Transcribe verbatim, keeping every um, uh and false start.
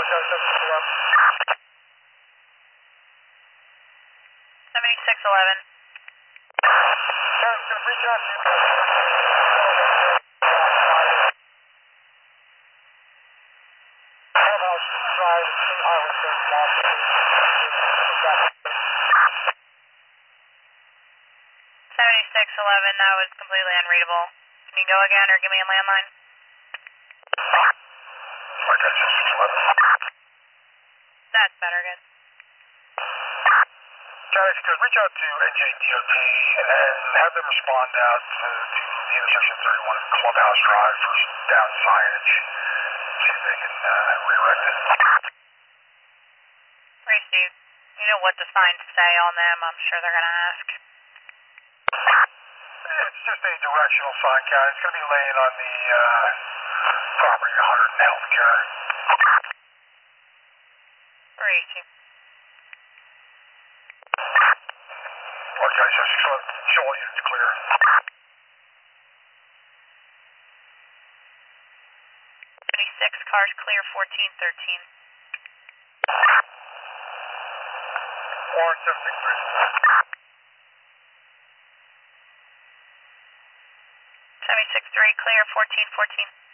seventy-six eleven. Reach out to Clubhouse Drive and State Highway thirty-one. seventy-six eleven, that was completely unreadable. Can you go again or give me a landline? Okay, six eleven. That's better, good. Guys, could reach out to N J D O T and have them respond out to, to the intersection thirty-one and Clubhouse Drive for down signage. See if they can uh, redirect it. Great, Steve. You know what the signs say on them, I'm sure they're going to ask. It's just a directional sign, guys. It's going to be laying on the uh, property one hundred in Healthcare. Great, Steve. Okay, so show all units clear. seventy-six cars clear, fourteen thirteen. Warren seven six three. seventy-six three clear, fourteen fourteen.